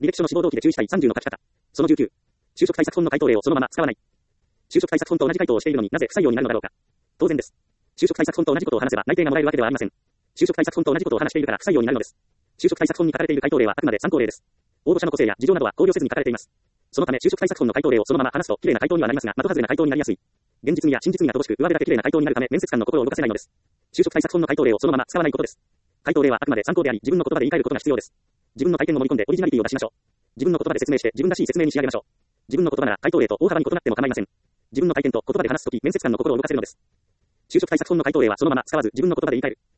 履歴書の志望動機で注意したい30の書き方。その19。就職対策本の回答例をそのまま使わない。就職対策本と同じ回答をしているのになぜ不採用になるのだろうか。当然です。就職対策本と同じことを話せば内定がもらえるわけではありません。就職対策本と同じことを話しているから不採用になるのです。就職対策本に書かれている回答例はあくまで参考例です。応募者の個性や事情などは考慮せずに書かれています。そのため就職対策本の回答例をそのまま話すと綺麗な回答にはなりますが、的外れな回答になりやすい。現実味や真実味が乏しく上辺だけ綺麗な回答になるため面接官の心を動かせないのです。就職対策本の回答例をそのまま使わないことです。回答例はあくまで参考であり、自分の言葉で言い換えることが必要です。自分の体験を盛り込んでオリジナリティを出しましょう。自分の言葉で説明して自分らしい説明に仕上げましょう。自分の言葉なら回答例と大幅に異なっても構いません。自分の体験と言葉で話すとき面接官の心を動かせるのです。就職対策本の回答例はそのまま使わず自分の言葉で言い換える。